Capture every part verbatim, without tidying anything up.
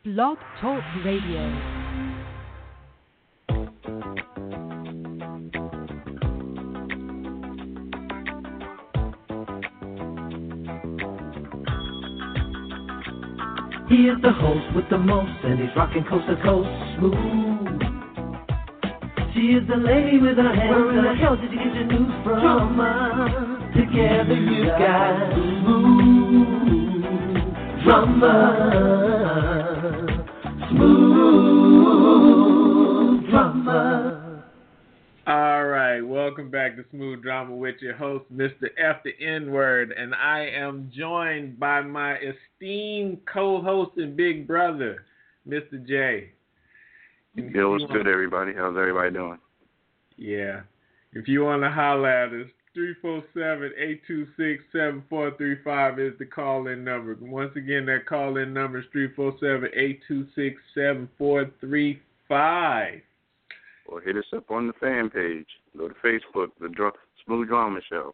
Blog Talk Radio. He is the host with the most, and he's rocking coast to coast, smooth. She is the lady with her hands. Where in the hell did you get your news from? Drama. Together you got smooth drama. Smooth drama. All right, welcome back to Smooth Drama with your host, Mister F the N-Word, and I am joined by my esteemed co-host and big brother, Mister J. And Yo, what's good, everybody? How's everybody doing? Yeah. If you want to holler at us, three four seven, eight two six, seven four three five is the call-in number. Once again, that call-in number is three four seven, eight two six, seven four three five. Or hit us up on the fan page. Go to Facebook, the Dr- Smooth Drama Show.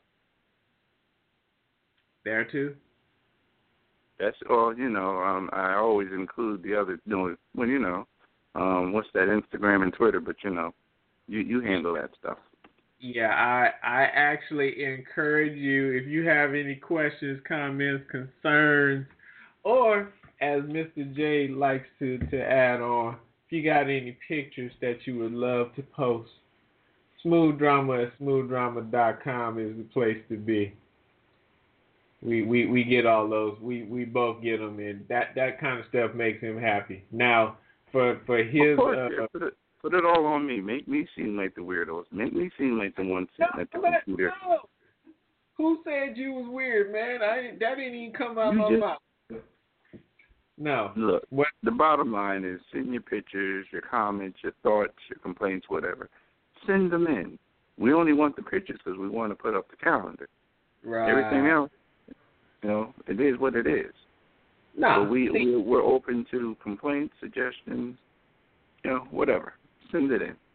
There, too? That's all, you know, um, I always include the other, you know, when, you know, um, what's that, Instagram and Twitter, but, you know, you, you handle that stuff. Yeah, I I actually encourage you, if you have any questions, comments, concerns, or, as Mister J likes to, to add on, if you got any pictures that you would love to post, Smooth Drama at smooth drama dot com is the place to be. We we, we get all those. We, we both get them, and that, that kind of stuff makes him happy. Now, for for his... Of course, uh, yeah, put, it, put it all on me. Make me seem like the weirdos. Make me seem like the one sitting at the computer. No. Who said you was weird, man? I That didn't even come out of my just, mouth. No. Look, what? The bottom line is send your pictures, your comments, your thoughts, your complaints, whatever. Send them in. We only want the pictures because we want to put up the calendar. Right. Everything else, you know, it is what it is. No. But we, we, we're open to complaints, suggestions, you know, whatever. Send it in.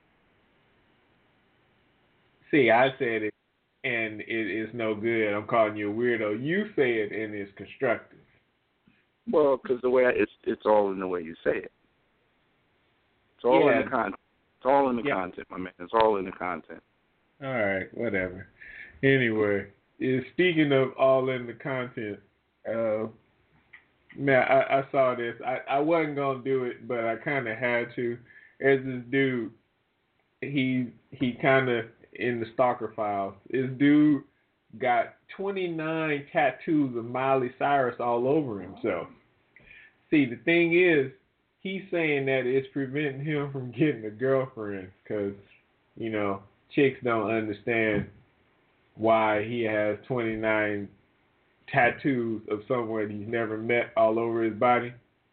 See, I said it, and it is no good. I'm calling you a weirdo. You say it, and it's constructive. Well, because the way I, it's it's all in the way you say it. It's all yeah. in the content. It's all in the yeah. content, my man. It's all in the content. All right, whatever. Anyway, is speaking of all in the content, uh, man, I, I saw this. I, I wasn't gonna do it, but I kind of had to. There's this dude. He he kind of in the stalker files. This dude got twenty-nine tattoos of Miley Cyrus all over himself. See, the thing is, he's saying that it's preventing him from getting a girlfriend because, you know, chicks don't understand why he has twenty-nine tattoos of someone he's never met all over his body.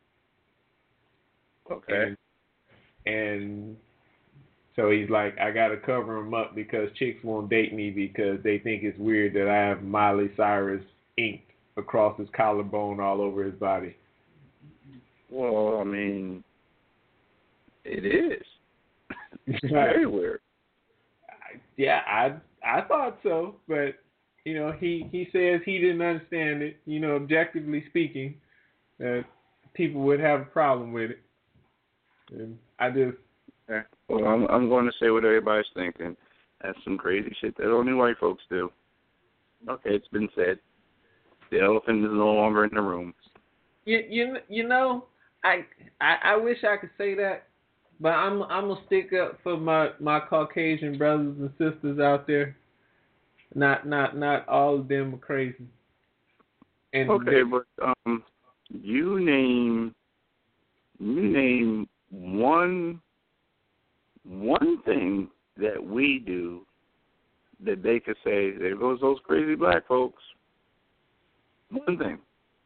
Okay. And, and so he's like, I got to cover him up because chicks won't date me because they think it's weird that I have Miley Cyrus inked across his collarbone all over his body. Well, I mean, it is. It's very weird. Yeah, I I thought so, but you know, he, he says he didn't understand it. You know, objectively speaking, that people would have a problem with it, and I just. Okay. Well, I'm I'm going to say what everybody's thinking. That's some crazy shit that only white folks do. Okay, it's been said. The elephant is no longer in the room. You you you know, I I, I wish I could say that. But I'm I'm gonna stick up for my, my Caucasian brothers and sisters out there. Not not not all of them are crazy. And okay, but um, you name you name one one thing that we do that they could say there goes those crazy black folks. One thing.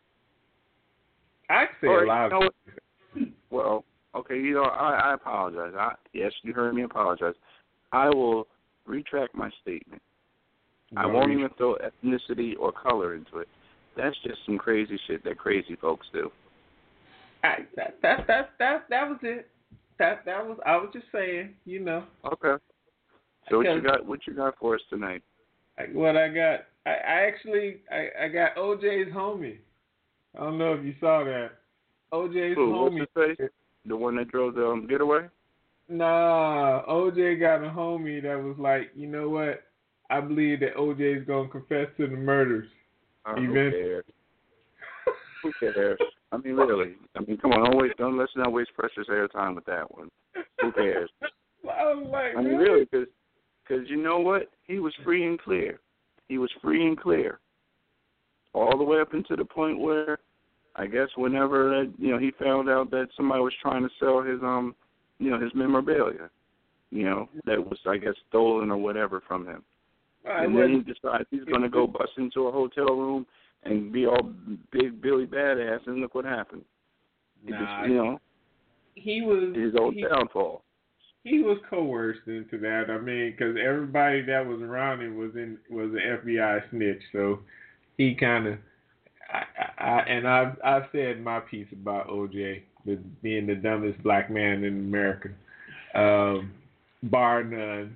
I say or, a lot. You know, well. Okay, you know, I, I apologize. I, yes, you heard me apologize. I will retract my statement. No, I won't even throw ethnicity or color into it. That's just some crazy shit that crazy folks do. I, that that that that that was it. That that was I was just saying, you know. Okay. So what you got? What you got for us tonight? What I got? I, I actually I, I got O J's homie. I don't know if you saw that. O J's Who? What's homie. his face? The one that drove the um, getaway? Nah, O J got a homie that was like, you know what? I believe that O J's gonna confess to the murders. Uh, who cares? Who cares? I mean, really. I mean, come on, don't waste, don't let's not waste precious airtime with that one. Who cares? I was like, I mean, really, because because you know what? He was free and clear. He was free and clear, all the way up until the point where, I guess, whenever that, you know, he found out that somebody was trying to sell his um, you know, his memorabilia, you know, that was, I guess, stolen or whatever from him. I And then he decides he's going to go bust into a hotel room and be all big Billy Badass, and look what happened. He nah, just, you know, he was his own he, downfall. He was coerced into that. I mean, because everybody that was around him was in was an F B I snitch, so he kind of. I, I, and I've I've said my piece about O J being the dumbest black man in America, um, bar none.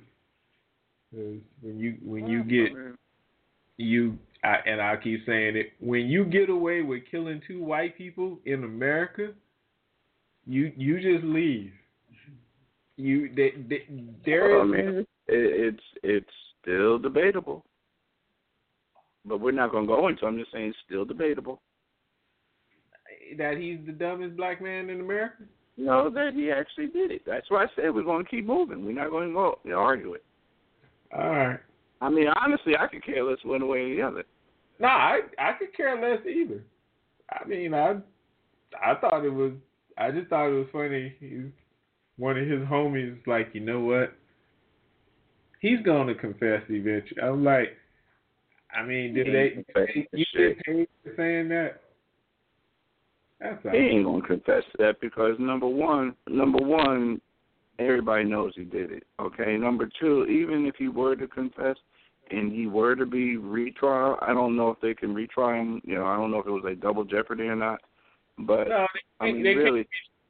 When you when you get you I, and I keep saying it, when you get away with killing two white people in America, you you just leave. You they, they, there I is mean, it, it's it's still debatable, but we're not going to go into. I'm just saying, it's still debatable. That he's the dumbest black man in America. No, that he actually did it. That's why I said we're going to keep moving. We're not going to go you know, argue it. All right. I mean, honestly, I could care less one way or the other. No, I I could care less either. I mean, I I thought it was. I just thought it was funny. He, one of his homies was like, you know what? He's going to confess eventually. I'm like, I mean, did they? they you get paid for saying that? That's all. He ain't gonna confess to that because number one, number one, everybody knows he did it. Okay. Number two, even if he were to confess and he were to be retrial, I don't know if they can retry him. You know, I don't know if it was a double jeopardy or not. But no, they, I mean, they really.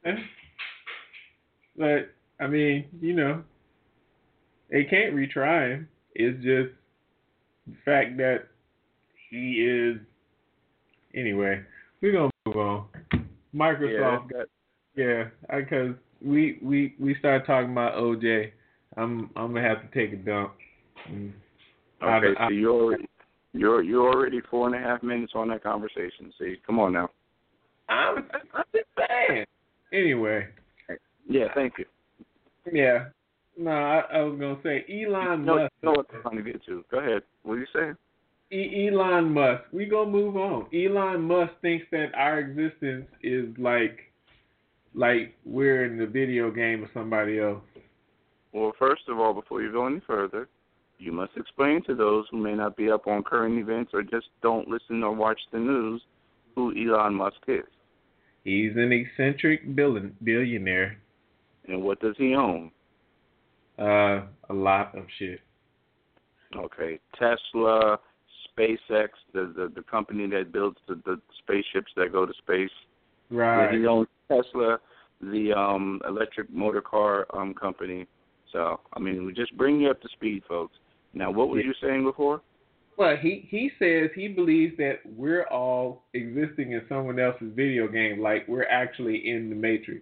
But I mean, you know, they can't retry him. It's just the fact that he is. Anyway, we're gonna move on. Microsoft, yeah, yeah, because we we we started talking about O J. I'm I'm gonna have to take a dump. Okay, I, I, so you're already, you're you're already four and a half minutes on that conversation. See, come on now. I'm I'm just saying. Anyway. Yeah, thank you. Yeah. No, I, I was gonna say Elon no, Musk. You know what I'm trying to get to. Go ahead. What are you saying? E- Elon Musk. We gonna move on. Elon Musk thinks that our existence is like, like we're in the video game of somebody else. Well, first of all, before you go any further, you must explain to those who may not be up on current events or just don't listen or watch the news who Elon Musk is. He's an eccentric billion, billionaire. And what does he own? Uh, a lot of shit. Okay, Tesla, SpaceX, the the, the company that builds the, the spaceships that go to space. Right. He owns Tesla, the um, electric motor car um, company. So, I mean, we just bring you up to speed, folks. Now, what were yeah. you saying before? Well, he, he says he believes that we're all existing in someone else's video game, like we're actually in the Matrix.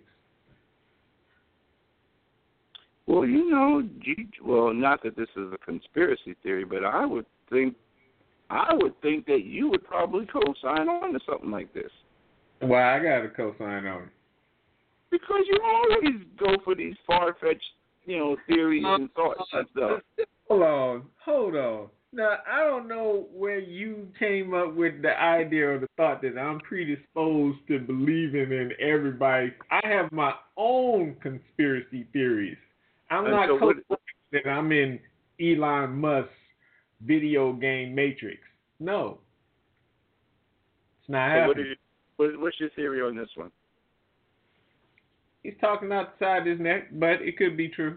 Well, you know, well, not that this is a conspiracy theory, but I would think, I would think that you would probably co-sign on to something like this. Why I got to co-sign on it? Because you always go for these far-fetched, you know, theories uh, and thoughts and stuff. Hold on, hold on. Now, I don't know where you came up with the idea or the thought that I'm predisposed to believing in everybody. I have my own conspiracy theories. I'm And not so co- that I'm in Elon Musk's video game Matrix. No. It's not so happening. what you, what, what's your theory on this one? He's talking outside his neck, but it could be true.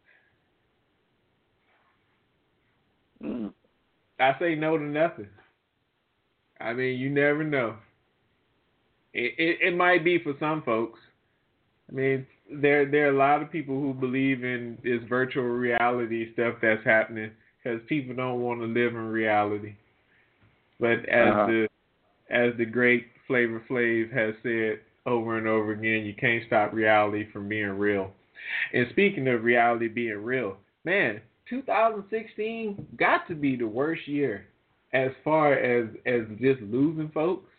Mm. I say no to nothing. I mean, you never know. It, it it might be for some folks. I mean, there there are a lot of people who believe in this virtual reality stuff that's happening because people don't want to live in reality. But as uh-huh. the as the great Flavor Flav has said, over and over again. You can't stop reality from being real. And speaking of reality being real, man, two thousand sixteen got to be the worst year as far as as just losing folks.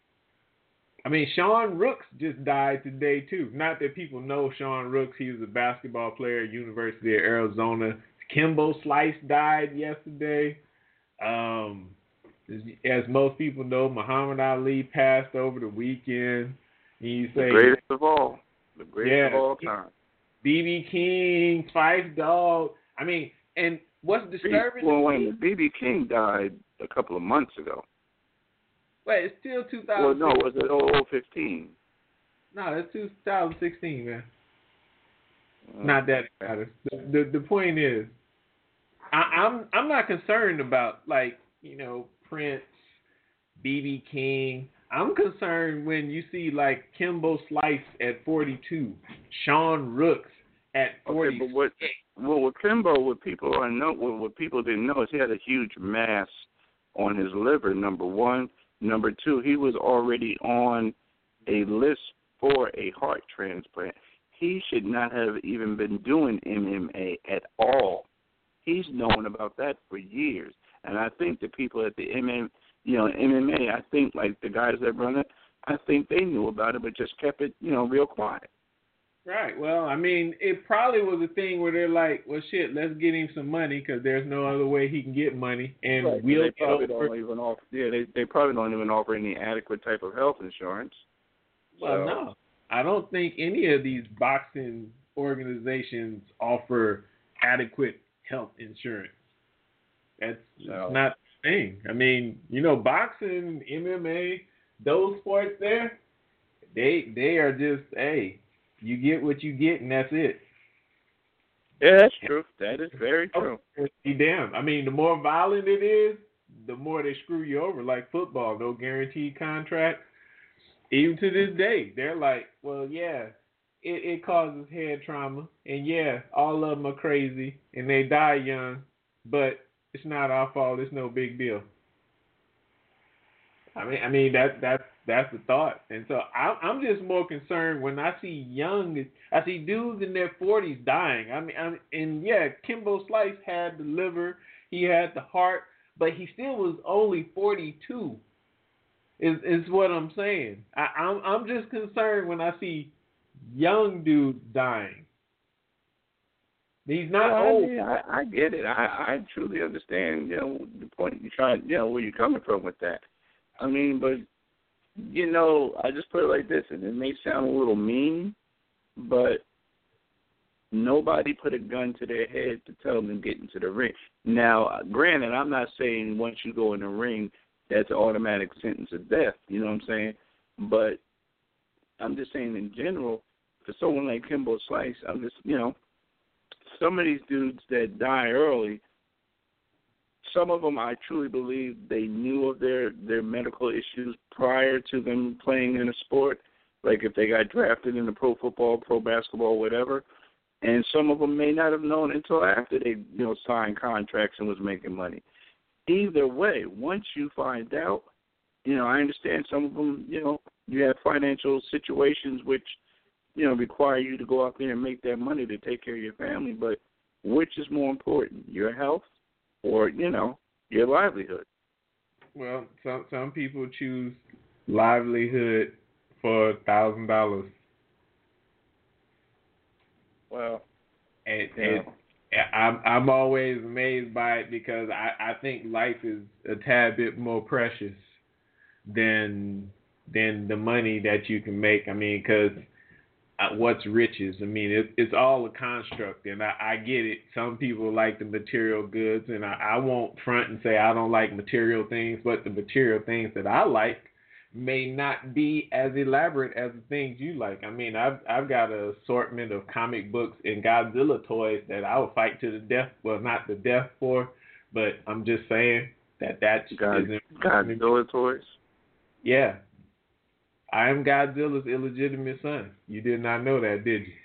I mean, Sean Rooks just died today, too. Not that people know Sean Rooks. He was a basketball player at University of Arizona. Kimbo Slice died yesterday. Um, as, as most people know, Muhammad Ali passed over the weekend. And you say, the greatest of all. The greatest yeah, of all time. B B King, Phife Dawg. I mean, and what's disturbing? Well, wait, B B King died a couple of months ago. Wait, it's still two thousand. Well, no, was it oh fifteen? No, it's two thousand sixteen, man. Uh, Not that it matters. The, the the point is, I, I'm I'm not concerned about, like, you know, Prince, B B King. I'm concerned when you see, like, Kimbo Slice at forty-two, Sean Rooks at forty. Okay, but what? Well, with Kimbo, what people are know, what, what people didn't know is he had a huge mass on his liver. Number one. Number two, he was already on a list for a heart transplant. He should not have even been doing M M A at all. He's known about that for years. And I think the people at the M M, you know, M M A, I think, like the guys that run it, I think they knew about it but just kept it, you know, real quiet. Right. Well, I mean, it probably was a thing where they're like, well, shit, let's get him some money because there's no other way he can get money. And right, we'll they probably over. don't even offer. Yeah, they they probably don't even offer any adequate type of health insurance. Well, so. no, I don't think any of these boxing organizations offer adequate health insurance. That's no. not the thing. I mean, you know, boxing, M M A, those sports there, they they are just, hey, you get what you get, and that's it. Yeah, that's true. That is very true. Be damned. I mean, the more violent it is, the more they screw you over. Like football, no guaranteed contract. Even to this day, they're like, well, yeah, it, it causes head trauma, and yeah, all of them are crazy, and they die young, but it's not our fault. It's no big deal. I mean, I mean that that's that's the thought, and so I, I'm just more concerned when I see young, I see dudes in their forties dying. I mean, I mean, and yeah, Kimbo Slice had the liver, he had the heart, but he still was only forty-two. Is is what I'm saying. I, I'm I'm just concerned when I see young dudes dying. He's not well, old. I, mean, I, I get it. I, I truly understand. You know the point you're trying. You know where you're coming from with that. I mean, but, you know, I just put it like this, and it may sound a little mean, but nobody put a gun to their head to tell them to get into the ring. Now, granted, I'm not saying once you go in the ring, that's an automatic sentence of death, you know what I'm saying? But I'm just saying in general, for someone like Kimbo Slice, I'm just, you know, some of these dudes that die early, some of them, I truly believe they knew of their, their medical issues prior to them playing in a sport, like if they got drafted into pro football, pro basketball, whatever. And some of them may not have known until after they, you know, signed contracts and was making money. Either way, once you find out, you know, I understand some of them, you know, you have financial situations which, you know, require you to go out there and make that money to take care of your family. But which is more important, your health or, you know, your livelihood? Well, some some people choose livelihood for a thousand dollars. Well, and, yeah. and I'm I'm always amazed by it because I, I think life is a tad bit more precious than than the money that you can make. I mean, because what's riches? I mean, it, it's all a construct, and I, I get it. Some people like the material goods, and I, I won't front and say I don't like material things, but the material things that I like may not be as elaborate as the things you like. I mean, I've I've got an assortment of comic books and Godzilla toys that I would fight to the death. Well, not the death for, but I'm just saying that that's God, Godzilla toys. Yeah. I am Godzilla's illegitimate son. You did not know that, did you?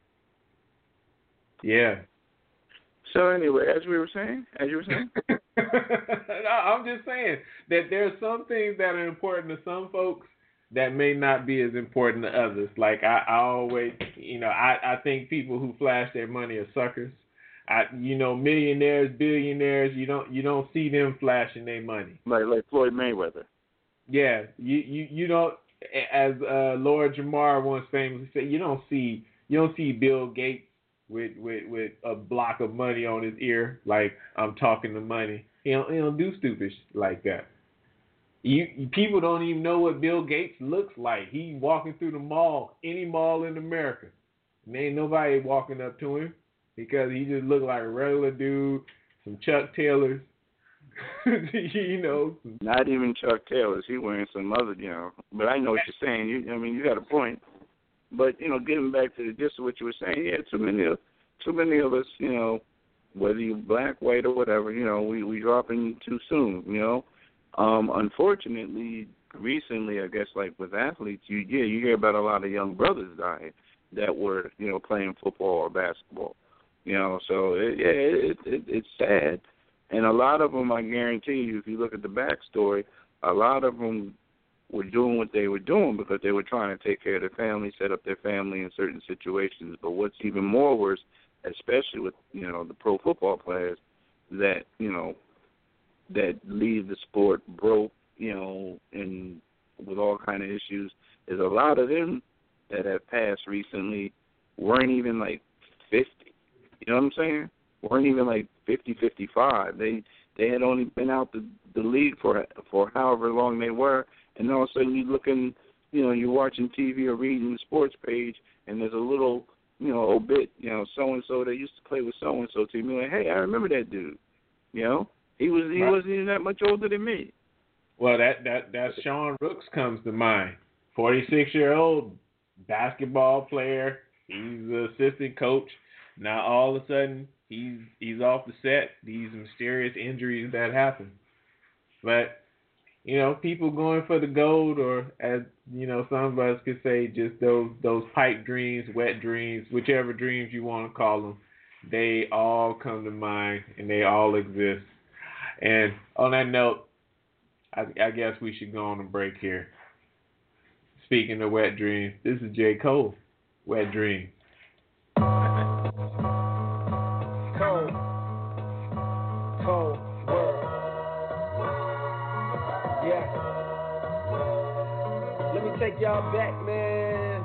Yeah. So anyway, as we were saying, as you were saying, no, I'm just saying that there are some things that are important to some folks that may not be as important to others. Like I, I always, you know, I, I think people who flash their money are suckers. I, you know, millionaires, billionaires, you don't you don't see them flashing their money. Like like Floyd Mayweather. Yeah, you you, you don't, as uh, Lord Jamar once famously said, you don't see you don't see Bill Gates with, with, with a block of money on his ear like I'm talking to money. He don't, he don't do stupid shit like that. You people don't even know what Bill Gates looks like. He walking through the mall, any mall in America, and ain't nobody walking up to him because he just look like a regular dude, some Chuck Taylors, you know. Not even Chuck Taylors. He wearing some other, you know. But I know what you're saying. You, I mean, you got a point. But you know, getting back to the gist of what you were saying, yeah, too many of, too many of us, you know, whether you black, white, or whatever, you know, we we dropping too soon, you know. Um, unfortunately, recently, I guess, like with athletes, you yeah, you hear about a lot of young brothers dying that were, you know, playing football or basketball, you know. So it, yeah, it, it, it's sad, and a lot of them, I guarantee you, if you look at the backstory, a lot of them were doing what they were doing because they were trying to take care of their family, set up their family in certain situations. But what's even more worse, especially with, you know, the pro football players, that, you know, that leave the sport broke, you know, and with all kind of issues, is a lot of them that have passed recently weren't even like fifty. You know what I'm saying? Weren't even like fifty, fifty-five. They they had only been out the, the league for for however long they were, and all of a sudden you're looking, you know, you're watching T V or reading the sports page, and there's a little, you know, obit, you know, so and so that used to play with so and so team. You're like, hey, I remember that dude. You know. He was he wasn't even that much older than me. Well, that that that Sean Rooks comes to mind. forty-six year old basketball player. He's the assistant coach. Now all of a sudden he's he's off the set. These mysterious injuries that happen. But you know, people going for the gold, or as you know, some of us could say, just those those pipe dreams, wet dreams, whichever dreams you want to call them. They all come to mind, and they all exist. And on that note, I, I guess we should go on a break here. Speaking of wet dreams, this is J. Cole, Wet Dreams. Cold, cold world. Yeah. Let me take y'all back, man.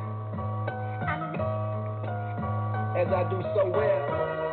As I do so well.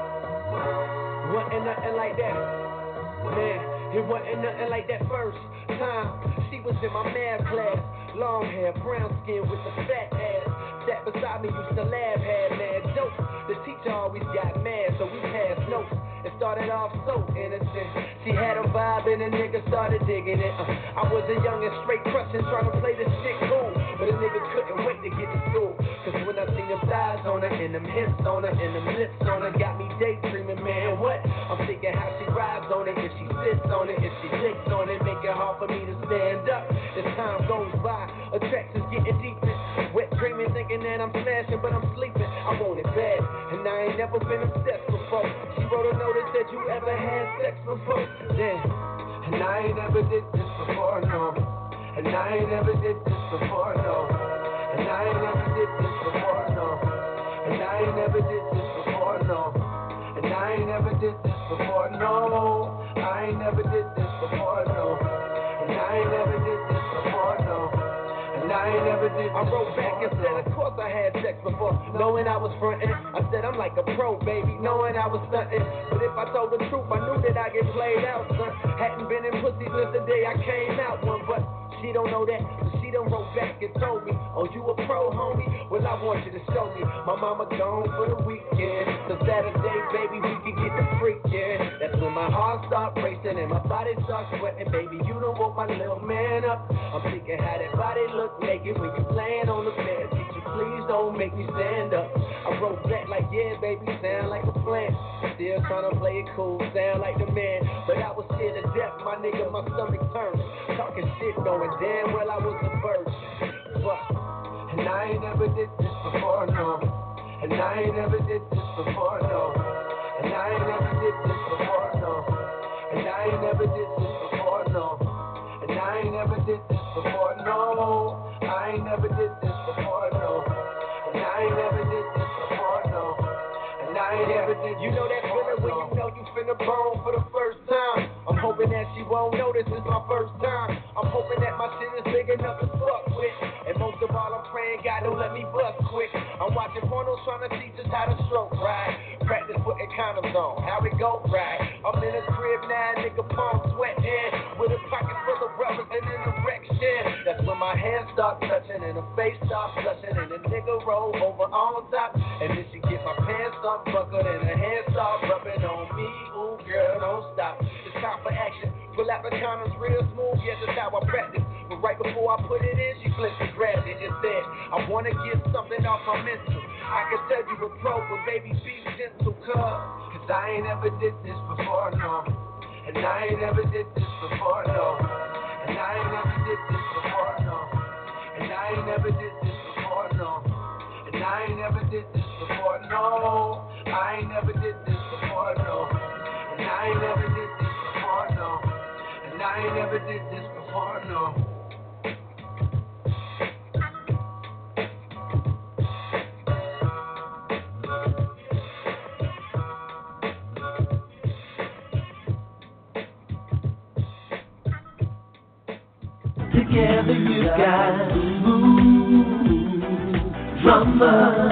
Wasn't nothing like that. Man, it wasn't nothing like that first time. She was in my math class. Long hair, brown skin with a fat ass. Sat beside me, used to laugh, had mad jokes. The teacher always got mad, so we passed notes. It started off so innocent. She had a vibe and a nigga started digging it. Uh, I was a young and straight crushing, trying to play this shit cool. But a nigga couldn't wait to get to school. Cause when I seen them thighs on her, and them hips on her, and them lips on her, got me daydreaming, man, what? I'm thinking how she rides on it, if she sits on it, if she licks on it, make it hard for me to stand up. As time goes by, attraction's getting deeper. Wet dreaming, thinking that I'm smashing, but I'm sleeping. I want it bad, and I ain't never been obsessed before. She wrote a note that said, you ever had sex before? Then, and I ain't never did this before, no. And I ain't never did this before, no. And I ain't never did this before, no. And I ain't never did this before, no. And I ain't never did this before, no. I ain't never did this before, no. And I ain't never did this before, no. And I ain't never did this I wrote back and said, of course I had sex before, knowing I was frontin'. I said I'm like a pro, baby, knowing I was stuntin'. But if I told the truth, I knew that I get played out, son. Hadn't been in pussy since the day I came out one, but she don't know that, so she done wrote back and told me, oh, you a pro, homie? Well, I want you to show me. My mama gone for the weekend, so Saturday, baby, we can get the freakin'. That's when my heart start racing and my body starts sweating. Baby, you don't want my little man up. I'm thinking how that body look naked when you laying on the bed. Teacher, please don't make me stand up. I wrote back like, yeah, baby, sound like a plan. Still trying to play it cool, sound like the man. But I was scared to death, my nigga, my stomach turned. Talking shit, knowing damn well I was a virgin. But, and I ain't never did this before, no. And I ain't never did this before, no. And I ain't never did this before, no. And I ain't never did this before, no. And I ain't never did this before, no. I You know that feeling when you know you finna bone for the first time. I'm hoping that she won't notice it's my first time. I'm hoping that my shit is big enough to fuck with. And most of all, I'm praying God don't let me bust quick. I'm watching pornos trying to teach us how to stroke right. Practice putting condoms on, how it go right. I'm in a crib now, nigga, palm sweating. With a pocket full of rubbers and an erection. That's when my hands start touching and her face starts blushing. And the nigga roll over on top. And then she get my pants unbuckled and her hands start rubbing on me. Ooh, girl, don't stop. It's time for action. Pull out the condoms real smooth, yes, that's how I practice. But right before I put it in, she flipped and grabbed it and said, I wanna get something off my mental. I can tell you a pro, but baby, be gentle, cuz. Cause I ain't ever did this before, no. And I ain't ever did this before, no. And I ain't never did this before, no. And I ain't never did this before, no. And I ain't never did this before, no. I ain't never did this before, no. And I ain't never did this before, no. And I ain't never did this before, no. Together you got smooth drama,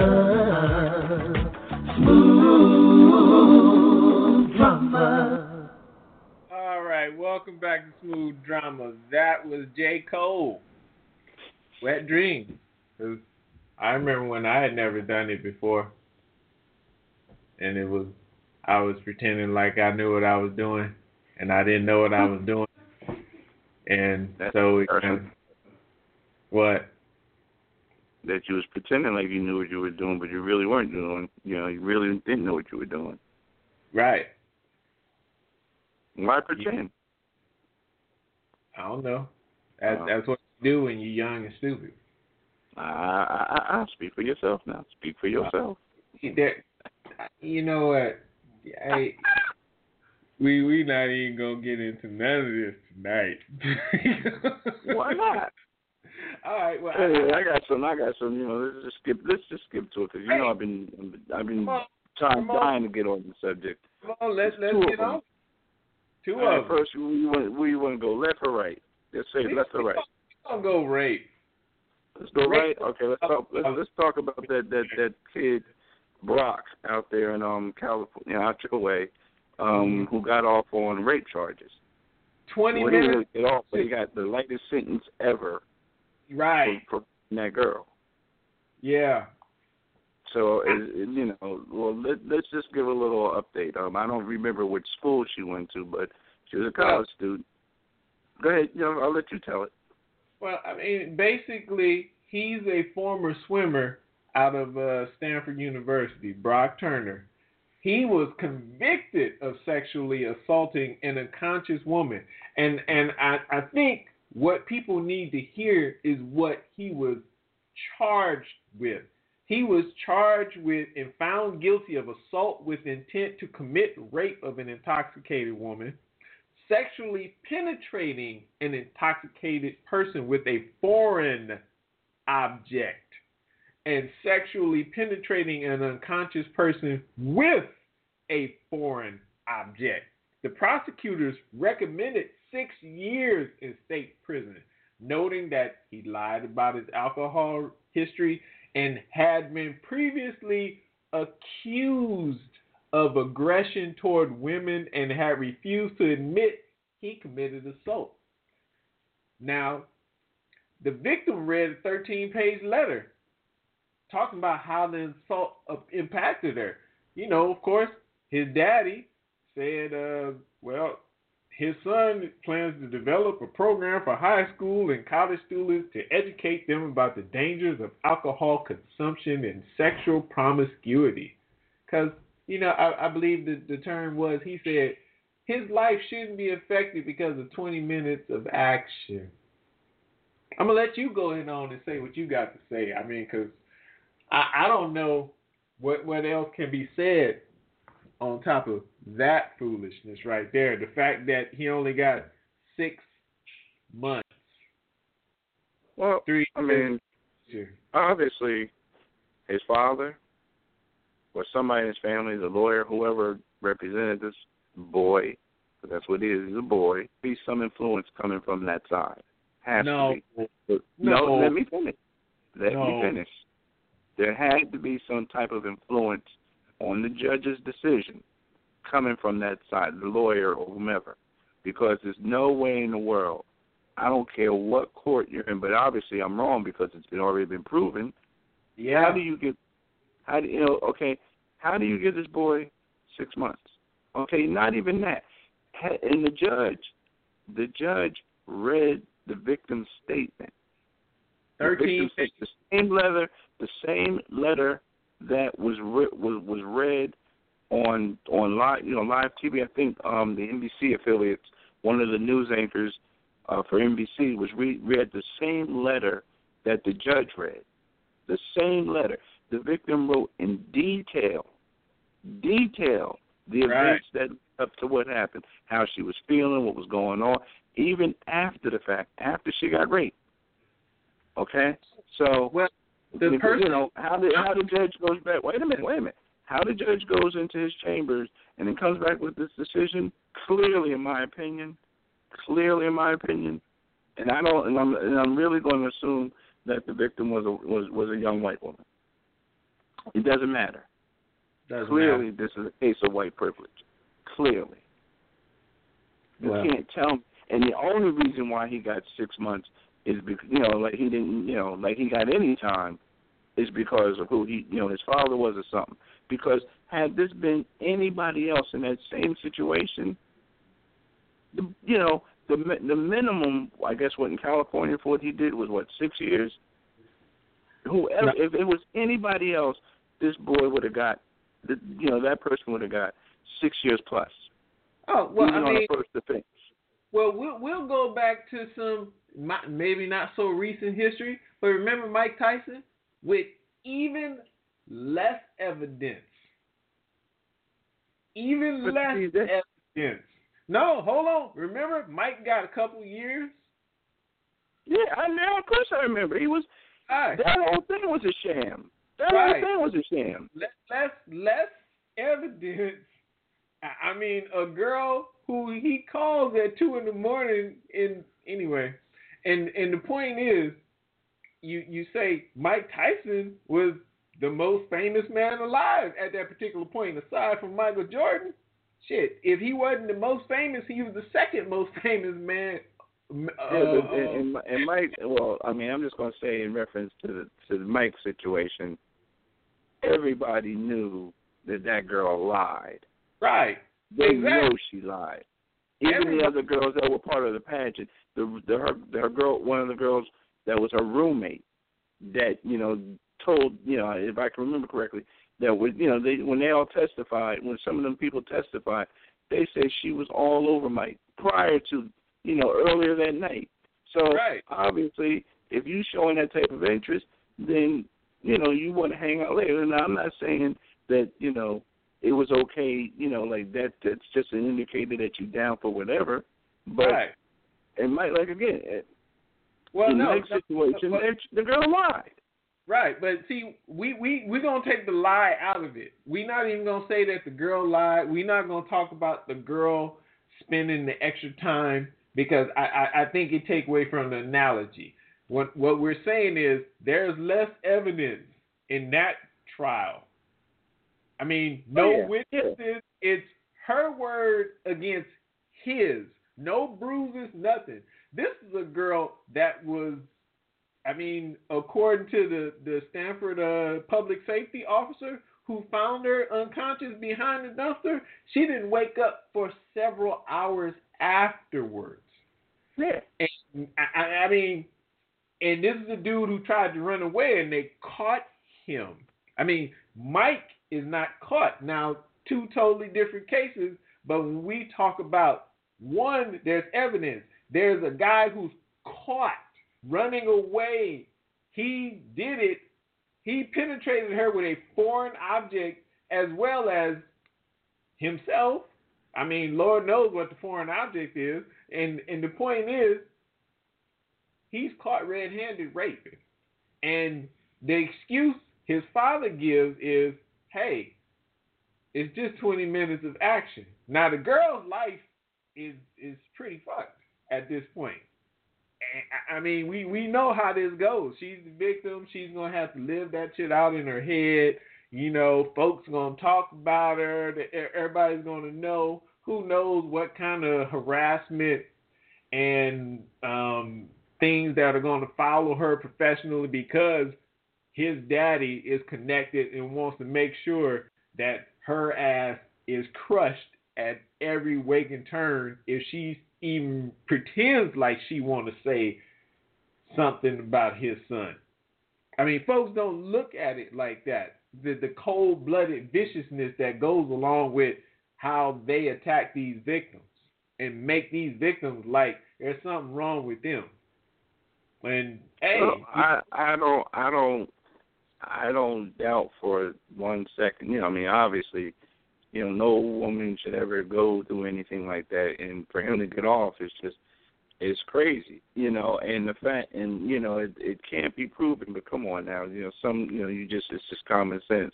smooth drama. All right, welcome back to Smooth Drama. That was J. Cole, Wet Dreams. I remember when I had never done it before, and it was I was pretending like I knew what I was doing, and I didn't know what I was doing. And That's so it kind of, what? That you was pretending like you knew what you were doing, but you really weren't doing. You know, you really didn't know what you were doing. Right. Why pretend? I don't know. That's, uh, that's what you do when you're young and stupid. I, I, I speak for yourself now. Speak for yourself. Uh, there, you know what? I, we we not even gonna get into none of this tonight. Why not? All right. Well, hey, I, I got some. I got some. You know, let's just skip. Let's just skip to it because you hey, know I've been I've been on, trying dying to get on the subject. Come on, let's let's get on. Two All of right, them. First, where you want where you want to go? Left or right? Let's say left or right. I'll go right. Let's go right. Okay. Let's talk. Let's, let's talk about that that that kid Brock out there in um California, you know, out your way. Um, who got off on rape charges? Twenty well, minutes. He didn't get off, but he got the lightest sentence ever. Right. For, for that girl. Yeah. So it, it, you know, well, let, let's just give a little update. Um, I don't remember which school she went to, but she was a college well, student. Go ahead. You know, I'll let you tell it. Well, I mean, basically, he's a former swimmer out of uh, Stanford University, Brock Turner. He was convicted of sexually assaulting an unconscious woman. And and I, I think what people need to hear is what he was charged with. He was charged with and found guilty of assault with intent to commit rape of an intoxicated woman, sexually penetrating an intoxicated person with a foreign object, and sexually penetrating an unconscious person with a foreign object. The prosecutors recommended six years in state prison, noting that he lied about his alcohol history and had been previously accused of aggression toward women and had refused to admit he committed assault. Now, the victim read a thirteen-page letter talking about how the assault impacted her. You know, of course, his daddy said, uh, well, his son plans to develop a program for high school and college students to educate them about the dangers of alcohol consumption and sexual promiscuity. Because, you know, I, I believe the, the term was, he said, his life shouldn't be affected because of twenty minutes of action. I'm going to let you go ahead on and say what you got to say. I mean, because I, I don't know what, what else can be said on top of that foolishness right there. The fact that he only got six months. Well, three I mean, years. Obviously, his father or somebody in his family, the lawyer, whoever represented this boy, because that's what it is, he's a boy, be some influence coming from that side. Has no. to be. But, no. no, let me finish. Let no. me finish. There had to be some type of influence on the judge's decision coming from that side, the lawyer or whomever, because there's no way in the world, I don't care what court you're in, but obviously I'm wrong because it's been already been proven. Yeah. How do you get, how do you know, okay, how do you give this boy six months? Okay, not even that. And the judge, the judge read the victim's statement. Thirteen. The, the same letter, the same letter that was re- was was read on on live, you know, live T V. I think um, the N B C affiliates, one of the news anchors uh, for N B C was re- read the same letter that the judge read. The same letter. The victim wrote in detail, detail the right. events that up to what happened, how she was feeling, what was going on, even after the fact, after she got raped. Okay, so well, the you, person, you know how the how the judge goes back. Wait a minute, wait a minute. How the judge goes into his chambers and then comes back with this decision? Clearly, in my opinion, clearly in my opinion, and I don't, and I'm, and I'm really going to assume that the victim was a was was a young white woman. It doesn't matter. Doesn't Clearly, matter. this is a case of white privilege. Clearly, you well. can't tell me. And the only reason why he got six months is because, you know, like he didn't, you know, like he got any time is because of who he, you know, his father was or something. Because had this been anybody else in that same situation, the, you know, the the minimum, I guess, what in California for what he did was what, six years. Whoever, no. If it was anybody else, this boy would have got, the, you know, that person would have got six years plus. Oh well, even I on mean, the first offense. Well, we'll we'll go back to some maybe not so recent history, but remember Mike Tyson with even less evidence, even but less see, that, evidence. No, hold on. Remember, Mike got a couple years. Yeah, I know. Of course, I remember. He was right. That whole thing was a sham. That right. whole thing was a sham. Less, less, less evidence. I mean, a girl who he calls at two in the morning. In anyway, and and the point is, you you say Mike Tyson was the most famous man alive at that particular point, aside from Michael Jordan. Shit, if he wasn't the most famous, he was the second most famous man. Uh, yeah, but, and, and Mike. Well, I mean, I'm just going to say in reference to the to the Mike situation, everybody knew that that girl lied. Right. They exactly. know she lied. Even Everybody. the other girls that were part of the pageant, the the her, the her girl, one of the girls that was her roommate, that you know told you know if I can remember correctly, that was you know they when they all testified, when some of them people testified, they said she was all over Mike prior to you know earlier that night. So right. obviously, if you showing that type of interest, then you know you want to hang out later. Now I'm not saying that you know. It was okay, you know, like that. That's just an indicator that you're down for whatever. But right. it might, like again, well, in no, that situation, but, the girl lied. Right, but see, we we we're gonna take the lie out of it. We're not even gonna say that the girl lied. We're not gonna talk about the girl spending the extra time because I, I, I think it take away from the analogy. What what we're saying is there's less evidence in that trial. I mean, no oh, yeah. witnesses. Yeah. It's her word against his. No bruises, nothing. This is a girl that was, I mean, according to the, the Stanford uh, public safety officer who found her unconscious behind the dumpster, she didn't wake up for several hours afterwards. Yeah. And, I, I mean, and this is the dude who tried to run away, and they caught him. I mean, Mike is not caught. Now, two totally different cases, but when we talk about one, there's evidence. There's a guy who's caught running away. He did it. He penetrated her with a foreign object as well as himself. I mean, Lord knows what the foreign object is. And, and the point is, he's caught red-handed raping. And the excuse his father gives is, hey, It's just twenty minutes of action. Now the girl's life is is pretty fucked at this point. And, I mean, we, we know how this goes. She's the victim. She's gonna have to live that shit out in her head. You know, folks gonna talk about her. Everybody's gonna know. Who knows what kind of harassment and um, things that are gonna follow her professionally, because his daddy is connected and wants to make sure that her ass is crushed at every wake and turn if she even pretends like she want to say something about his son. I mean, folks don't look at it like that. The, the cold-blooded viciousness that goes along with how they attack these victims and make these victims like there's something wrong with them. And hey, well, I I don't I don't I don't doubt for one second. You know, I mean, obviously, you know, no woman should ever go through anything like that, and for him to get off is just, it's crazy, you know. And the fact, and you know, it, it can't be proven, but come on now, you know, some, you know, you just, it's just common sense.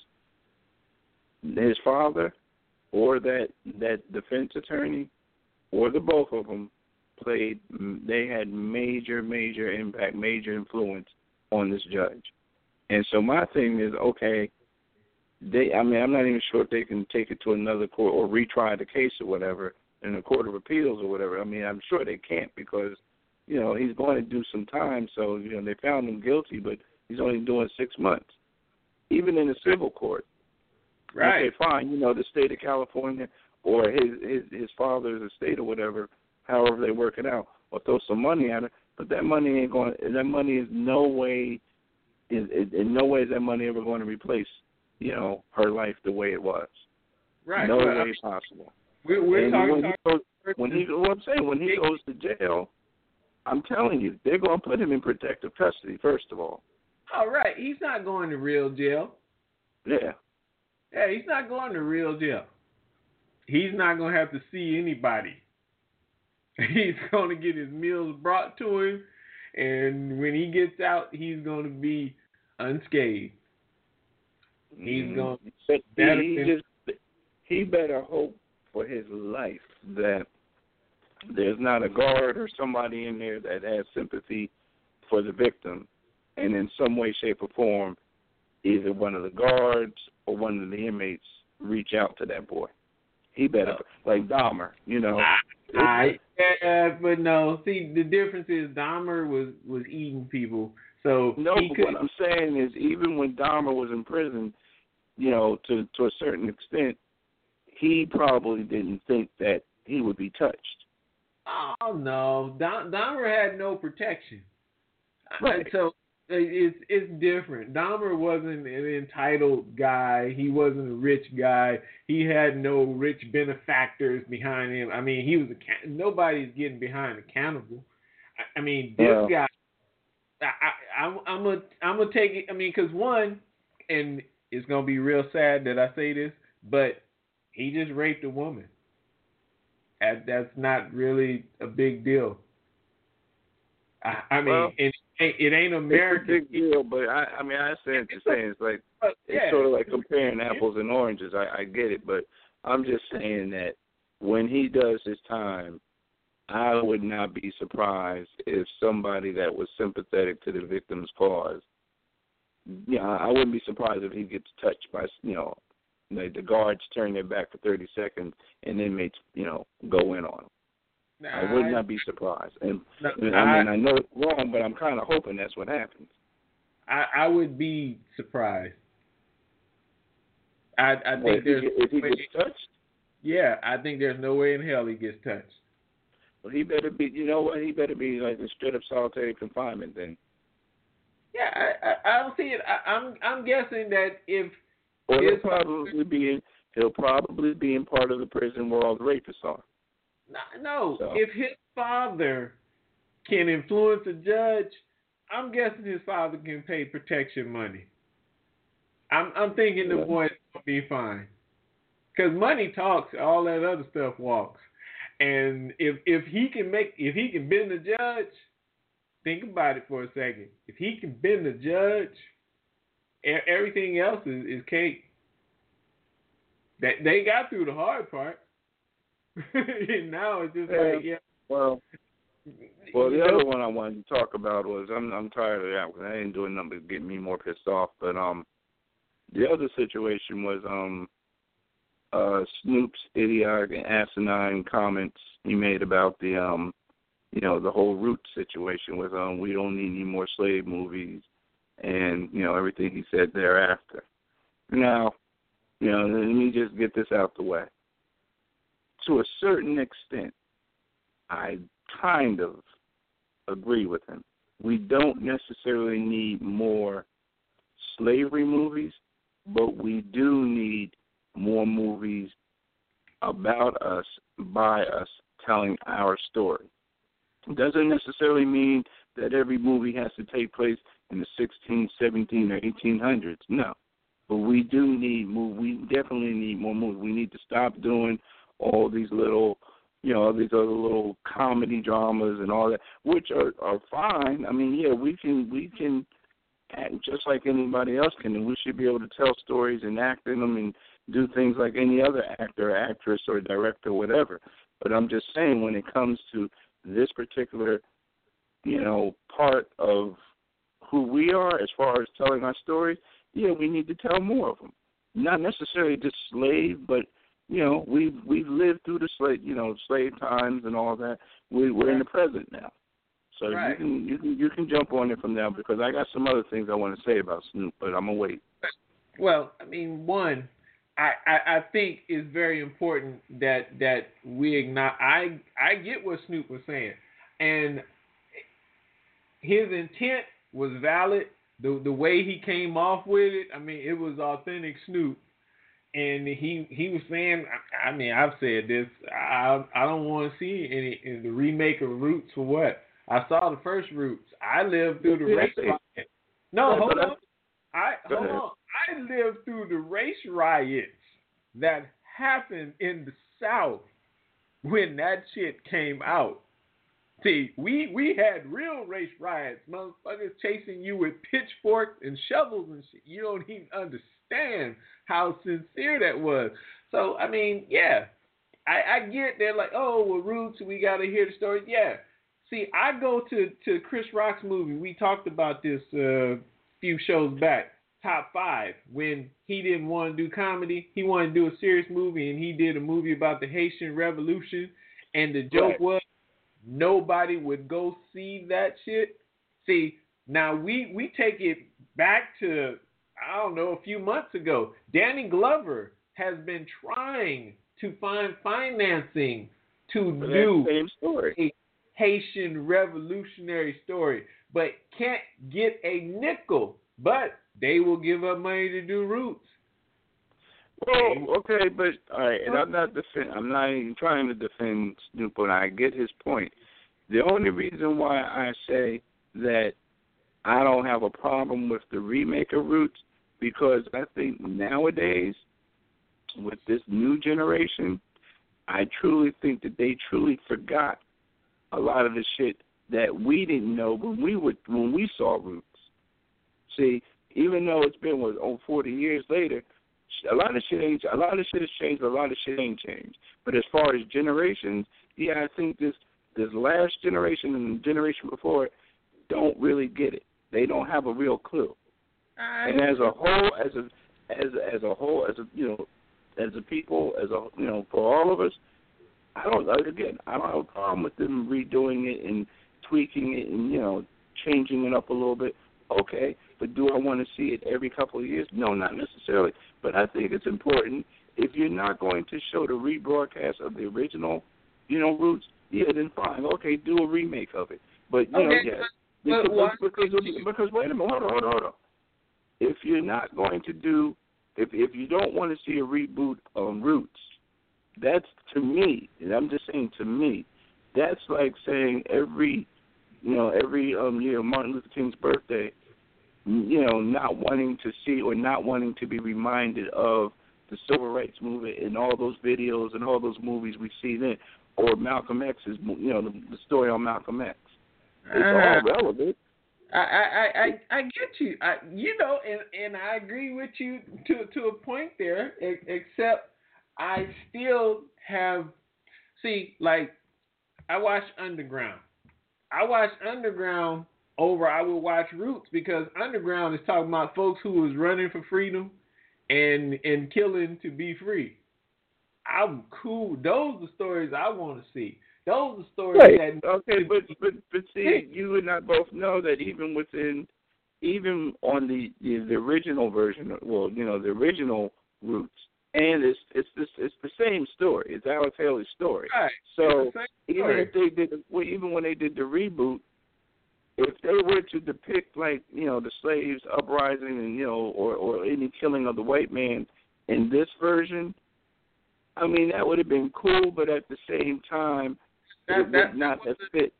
His father, or that that defense attorney, or the both of them played. They had major, major impact, major influence on this judge. And so my thing is, okay, they, I mean, I'm not even sure if they can take it to another court or retry the case or whatever in the Court of Appeals or whatever. I mean, I'm sure they can't, because, you know, he's going to do some time. So, you know, they found him guilty, but he's only doing six months. Even in the civil court. Right. Okay, fine. You know, the state of California or his his, his father's estate or whatever, however they work it out, or throw some money at it. But that money ain't going. That money is no way. In, in, in no way is that money ever going to replace, you know, her life the way it was. Right. No well, way I mean, possible. We're, we're and talking. When talking he goes, when he, what I'm saying, when he goes to jail, I'm telling you, they're going to put him in protective custody. First of all. All right, he's not going to real jail. Yeah. Yeah, he's not going to real jail. He's not going to have to see anybody. He's going to get his meals brought to him, and when he gets out, he's going to be unscathed. He's Mm-hmm. going to. He, he just he better hope for his life that there's not a guard or somebody in there that has sympathy for the victim, and in some way, shape, or form, either one of the guards or one of the inmates reach out to that boy. He better, like Dahmer, you know. I, uh, but no, see, the difference is Dahmer was, was eating people. So no, he but could, what I'm saying is, even when Dahmer was in prison, you know, to to a certain extent, he probably didn't think that he would be touched. Oh no, Dah- Dahmer had no protection. Right. So it's it's different. Dahmer wasn't an entitled guy. He wasn't a rich guy. He had no rich benefactors behind him. I mean, he was a nobody's getting behind a cannibal. I, I mean, this well, guy. I, I, I'm I'm a I'm gonna take it. I mean, because one, and it's gonna be real sad that I say this, but he just raped a woman. And that's not really a big deal. I, I mean, well, it, it ain't American. It's a big deal, but I, I mean, I understand what you're saying. It's like But, it's yeah. sort of like comparing apples and oranges. I, I get it, but I'm just saying that when he does his time, I would not be surprised if somebody that was sympathetic to the victim's cause, yeah, I wouldn't be surprised if he gets touched by, you know, like the guards turn their back for thirty seconds and inmates, you know, go in on him. Nah, I would not be surprised. And no, I mean, I, I know it's wrong, but I'm kind of hoping that's what happens. I, I would be surprised. I, I think Well, if there's he, if he gets touched, yeah, I think there's no way in hell he gets touched. well, he better be. You know what? He better be like in straight up solitary confinement then. Yeah, I, I, I don't see it. I, I'm I'm guessing that if Or he'll his- probably be in. He'll probably be in part of the prison where all the rapists are. no, So. if his father can influence a judge, I'm guessing his father can pay protection money. I'm I'm thinking the Yeah. boy's gonna be fine, because money talks, all that other stuff walks. And if if he can make if he can bend the judge, think about it for a second. If he can bend the judge, everything else is, is cake. They they got through the hard part. Now it's just yeah. like yeah. Well, well, the you other know, one I wanted to talk about was I'm I'm tired of that because I ain't doing nothing but getting me more pissed off. But um, the other situation was um, uh, Snoop's idiotic and asinine comments he made about the um, you know, the whole Roots situation with um, we don't need any more slave movies, and you know everything he said thereafter. Now, you know, let me just get this out the way. To a certain extent, I kind of agree with him. We don't necessarily need more slavery movies, but we do need more movies about us, by us, telling our story. It doesn't necessarily mean that every movie has to take place in the sixteen, seventeen, or eighteen hundreds. No. But we do need move. We definitely need more movies. We need to stop doing all these little, you know, these other little comedy dramas and all that, which are, are fine. I mean, yeah, we can we can act just like anybody else can, and we should be able to tell stories and act in them and do things like any other actor, actress, or director, or whatever. But I'm just saying, when it comes to this particular, you know, part of who we are as far as telling our stories, yeah, we need to tell more of them. Not necessarily just slave, but you know, we've we've lived through the slave, you know, slave times and all that. We we're in the present now, so right. you can you can you can jump on it from now because I got some other things I want to say about Snoop, but I'm gonna wait. Well, I mean, one, I, I, I think it's very important that that we acknowledge. I I get what Snoop was saying, and his intent was valid. The the way he came off with it, I mean, it was authentic Snoop. And he he was saying, I, I mean, I've said this. I I don't want to see any in the remake of Roots for what? I saw the first Roots. I lived through the Yeah, race riot. No, yeah, hold on. I Go hold ahead. on. I lived through the race riots that happened in the South when that shit came out. See, we, we had real race riots, motherfuckers chasing you with pitchforks and shovels and shit. You don't even understand how sincere that was. So, I mean, yeah, I, I get they're like, oh, well, Roots, we got to hear the story. Yeah. See, I go to, to Chris Rock's movie. We talked about this a uh, few shows back, Top Five, when he didn't want to do comedy. He wanted to do a serious movie, and he did a movie about the Haitian Revolution. And the joke Right. was, nobody would go see that shit. See, now we, we take it back to, I don't know, a few months ago. Danny Glover has been trying to find financing to But do same story. a Haitian revolutionary story, but can't get a nickel. But they will give up money to do Roots. Well, okay, but all right, and I'm not defend. I'm not even trying to defend Snoop, but I get his point. The only reason why I say that I don't have a problem with the remake of Roots because I think nowadays, with this new generation, I truly think that they truly forgot a lot of the shit that we didn't know when we were when we saw Roots. See, even though it's been what oh forty years later. A lot of shit ain't. A lot of shit has changed. But a lot of shit ain't changed. But as far as generations, yeah, I think this this last generation and the generation before it don't really get it. They don't have a real clue. And as a whole, as a as as a whole, as a you know, as a people, as a you know, for all of us, I don't. Again, I don't have a problem with them redoing it and tweaking it and you know, changing it up a little bit. Okay, but do I want to see it every couple of years? No, not necessarily. But I think it's important. If you're not going to show the rebroadcast of the original, you know, Roots, yeah, then fine. Okay, do a remake of it. But, you Okay, know, yeah. but Because, why- because, because, wait a minute, hold on, hold on, hold on. If you're not going to do, if if you don't want to see a reboot on Roots, that's, to me, and I'm just saying to me, that's like saying every, you know, every um, year Martin Luther King's birthday, you know, not wanting to see or not wanting to be reminded of the civil rights movement and all those videos and all those movies we see then, or Malcolm X's, you know, the, the story on Malcolm X. It's Uh, all relevant. I, I, I, I get you. I, you know, and, and I agree with you to to a point there, e- except I still have see like I watch Underground. I watch Underground over I would watch Roots because Underground is talking about folks who was running for freedom and and killing to be free. I'm cool. Those are the stories I want to see. Those are stories right. that Okay, but but but see, you and I both know that even within, even on the the, the original version, well, you know, the original Roots, and it's it's this it's the same story. It's Alex Haley's story. Right. So even story. if they did, well, even when they did the reboot, if they were to depict like you know the slaves uprising and you know or or any killing of the white man in this version, I mean that would have been cool, but at the same time, that, it would not have fit.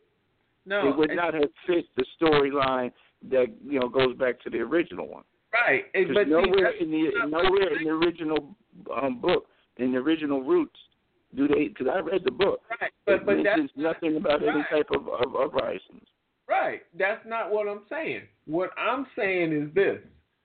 No, it would not have fit the storyline that you know goes back to the original one. Right, because but nowhere see, in the nowhere in the original um, book, in the original Roots, do they? Because I read the book. Right, but it but mentions that's nothing about right. any type of, of uprisings. Right, that's not what I'm saying. What I'm saying is this.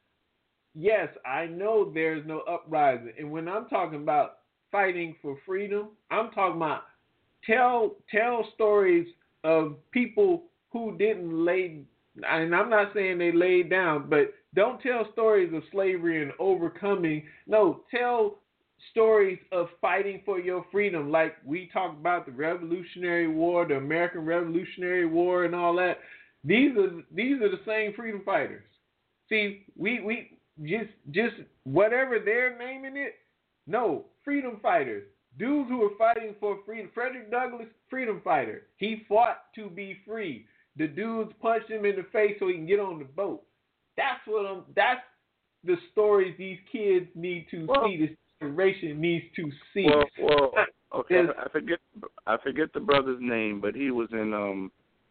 Yes, I know there's no uprising, and when I'm talking about fighting for freedom, I'm talking about tell tell stories of people who didn't lay. And I'm not saying they laid down, but don't tell stories of slavery and overcoming. No, tell stories of fighting for your freedom. Like we talked about the Revolutionary War, the American Revolutionary War, and all that. These are these are the same freedom fighters. See, we we just just whatever they're naming it. No, freedom fighters. Dudes who are fighting for freedom. Frederick Douglass, freedom fighter. He fought to be free. The dudes punched him in the face so he can get on the boat. That's what I'm. That's the stories these kids need to well, see. This generation needs to see. Well, well, okay. I forget. I forget the brother's name, but he was in um.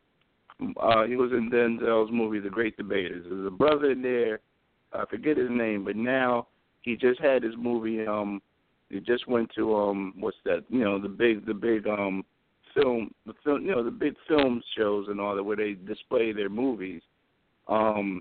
Uh, he was in Denzel's movie, The Great Debaters. There's a brother in there. I forget his name, but now he just had his movie. Um, he just went to um. What's that? You know, the big, the big um. Film, the film, you know, the big film shows and all that where they display their movies. Um,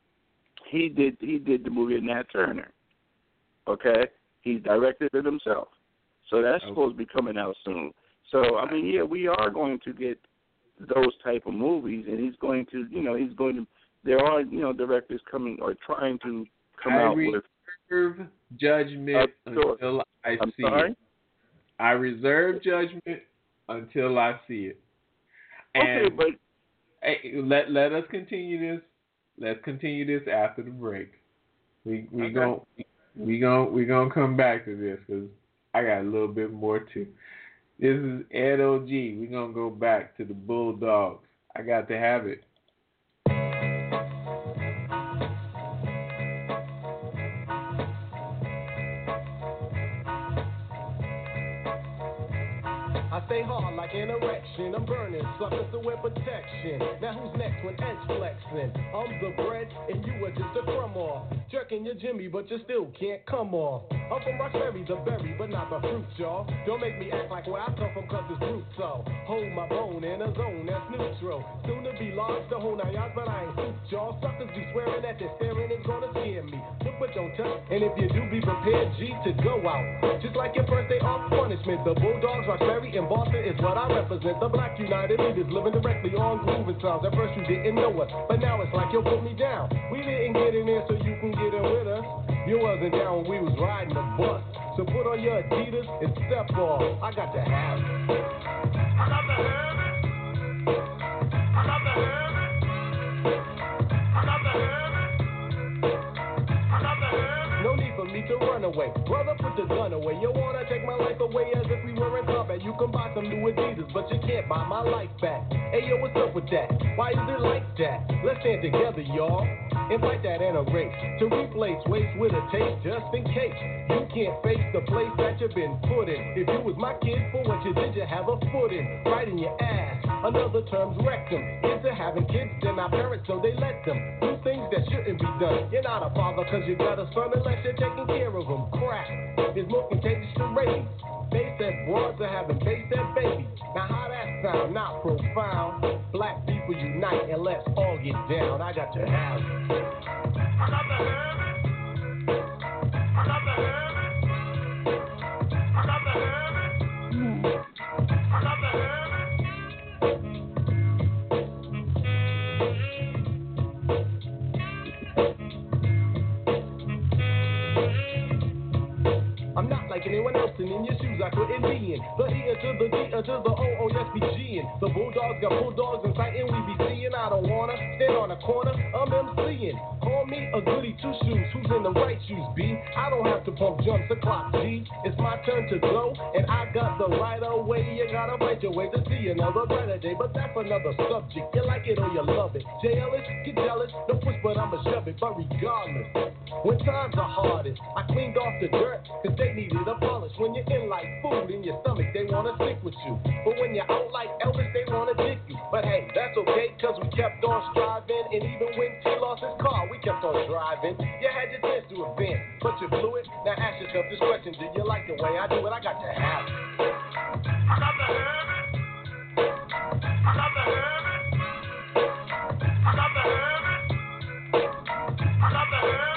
he did he did the movie Nat Turner. Okay, he directed it himself, so that's okay. supposed to be coming out soon. So I mean, yeah, we are going to get those type of movies, and he's going to, you know, he's going to. There are, you know, directors coming or trying to come I out with. I reserve judgment until I I'm see sorry? it. I reserve judgment until I see it. And okay, but hey, let let us continue this. Let's continue this after the break. We we okay. gon' we gon' we gonna come back to this because I got a little bit more too. This is Ed O G. We gonna go back to the Bulldogs. I got to have it. I stay hard like an erection. I'm burning suckers to wear protection. Now who's next when Ed's flexing? I'm the bread and you are just a crumb off. Jerking your Jimmy, but you still can't come off. I'm from Roxbury, the berry, but not the fruit, y'all. Don't make me act like where I come from, cause it's brutal. Hold my bone in a zone that's neutral. Soon to be large, the whole nine yards, but I ain't suit, y'all. Suckers be swearing that they're staring is gonna scare me. Look, but don't touch. And if you do, be prepared, G, to go out. Just like your birthday off punishment. The Bulldogs, Roxbury, and Boston is what I represent. The Black United Leaders living directly on grooving sounds. At first you didn't know us, but now it's like you'll put me down. We didn't get in there so you can get in with us. You wasn't down when we was riding the bus. So put on your Adidas and step off. I got to have it. I got to have it. I got to have it. I got to have it. I got to have it. No need for me to run away. Brother, put the gun away. You wanna take my life away as if we were in combat. You can buy some new Adidas, but you can't buy my life back. Hey, yo, what's up with that? Why is it like that? Let's stand together, y'all. And fight that in a race. To replace waste with a taste just in case. You can't face the place that you've been put in. If you was my kid, for what you did, you have a foot in. Right in your ass. Another term's rectum. Kids are having kids, they're not parents, so they let them do things that shouldn't be done. You're not a father cause you got a son unless you're taking care of them. Crap is more contagious than rabies. They said broads are having they said babies. Now how that sound? Not profound. Black people unite and let's all get down. I got to have it. I got to have it. I got to have it. I'm not like anyone else, and in your shoes I couldn't be in. The E to the D to the O, O, yes, be G-in. The Bulldogs got bulldogs in sight, and we be seeing. I don't wanna stand on a corner, I'm MCing. Call me a goody two-shoes, who's in the right shoes, B? I don't have to pump jumps the clock, G. It's my turn to go, and I got the right of way. You gotta fight your way to see another brighter day, but that's another subject. You like it or you love it. J L S, get jealous, don't push, but I'ma shove it. But regardless, when times are hardest, I cleaned off the dirt, cause they needed a polish. When you're in like food in your stomach, they wanna stick with you. But when you're out like Elvis, they wanna dick you. But hey, that's okay, cause we kept on striving. And even when T lost his car, we kept on driving. You had your chance to advance, but you blew it. Now ask yourself this question: do you like the way I do it? I got to have it. I got to have it. I got to have it. I got to have it. I got to have it.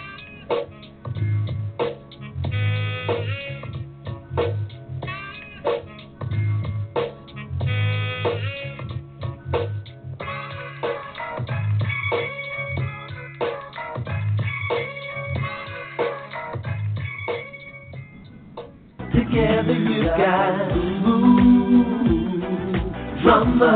Together you got smooth drama,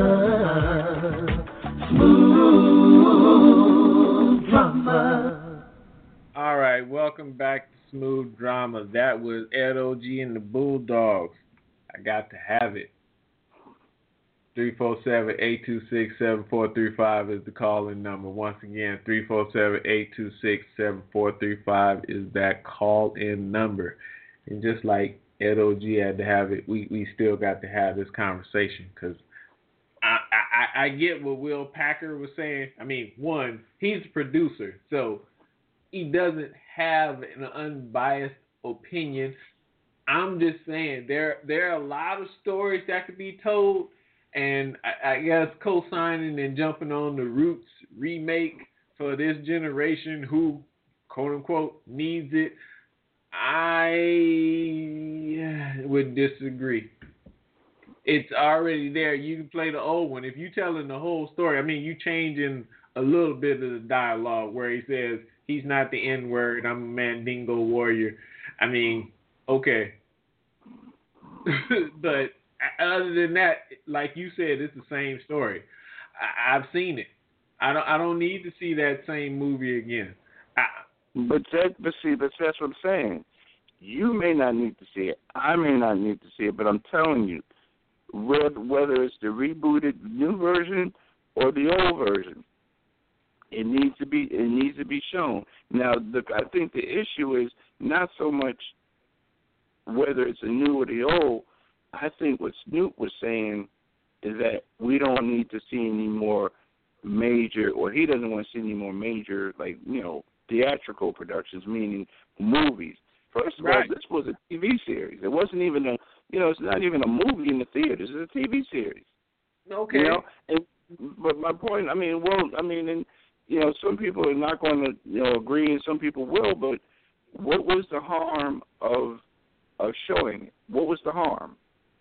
smooth drama. All right, welcome back to Smooth Drama. That was Ed O G and the Bulldogs. I got to have it. three four seven, eight two six, seven four three five is the call-in number. Once again, three four seven, eight two six, seven four three five is that call-in number. And just like Ed O G had to have it, we, we still got to have this conversation because I, I, I get what Will Packer was saying. I mean, one, he's a producer, so he doesn't have an unbiased opinion. I'm just saying there there are a lot of stories that could be told, and I, I guess co-signing and jumping on the Roots remake for this generation who, quote unquote, needs it, I would disagree. It's already there. You can play the old one. If you're telling the whole story, I mean, you changing a little bit of the dialogue where he says he's not the N-word, I'm a Mandingo warrior. I mean, okay. But other than that, like you said, it's the same story. I, I've seen it. I don't. I don't need to see that same movie again. I, But that, but see, but that's what I'm saying. You may not need to see it. I may not need to see it. But I'm telling you, whether, whether it's the rebooted new version or the old version, it needs to be. It needs to be shown. Now, the, I think the issue is not so much whether it's the new or the old. I think what Snoop was saying is that we don't need to see any more major, or he doesn't want to see any more major, like, you know, theatrical productions, meaning movies. First of right. all, this was a T V series. It wasn't even a, you know, it's not even a movie in the theaters. It's a T V series. Okay. You know, and, but my point, I mean, well, I mean, and, you know, some people are not going to, you know, agree, and some people will. But what was the harm of of showing it? What was the harm?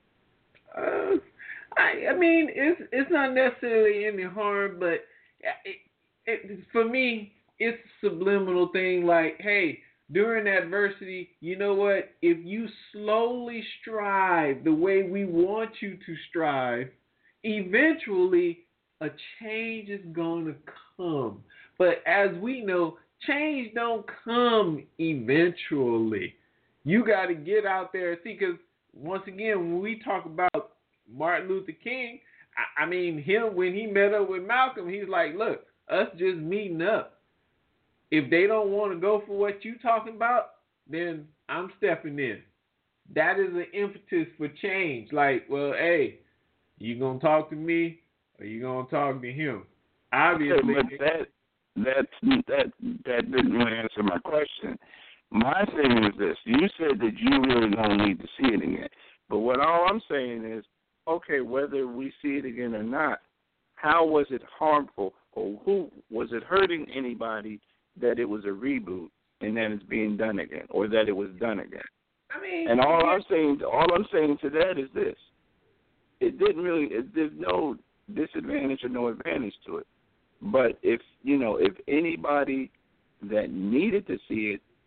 Uh, I, I mean, it's it's not necessarily any harm, but it, it, for me, it's a subliminal thing. Like, hey, during adversity, you know what? If you slowly strive the way we want you to strive, eventually a change is going to come. But as we know, change don't come eventually. You got to get out there and see, because once again, when we talk about Martin Luther King, I, I mean, him, when he met up with Malcolm, he's like, look, us just meeting up. If they don't want to go for what you talking about, then I'm stepping in. That is an impetus for change. Like, well, hey, you going to talk to me or you going to talk to him? Obviously. Okay, but that, that, that, that didn't really answer my question. My thing is this. You said that you really don't need to see it again. But what all I'm saying is, okay, whether we see it again or not, how was it harmful, or who was it hurting anybody that it was a reboot and that it's being done again, or that it was done again? I mean, and all I'm saying, all I'm saying to that is this: it didn't really. It, there's no disadvantage or no advantage to it. But if you know, if anybody that needed to see it